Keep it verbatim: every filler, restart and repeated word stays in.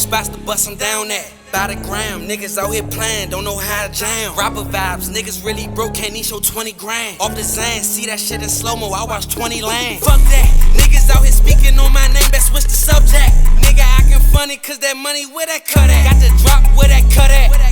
spots to bust them down at. By the gram, niggas out here playing, don't know how to jam. Rapper vibes, niggas really broke, can't even show twenty grand. Off the Zan, see that shit in slow-mo, I watch twenty lanes. Fuck that, niggas out here speaking on my name, best switch the subject. Nigga acting funny cause that money where that cut at. Got the drop where that cut at.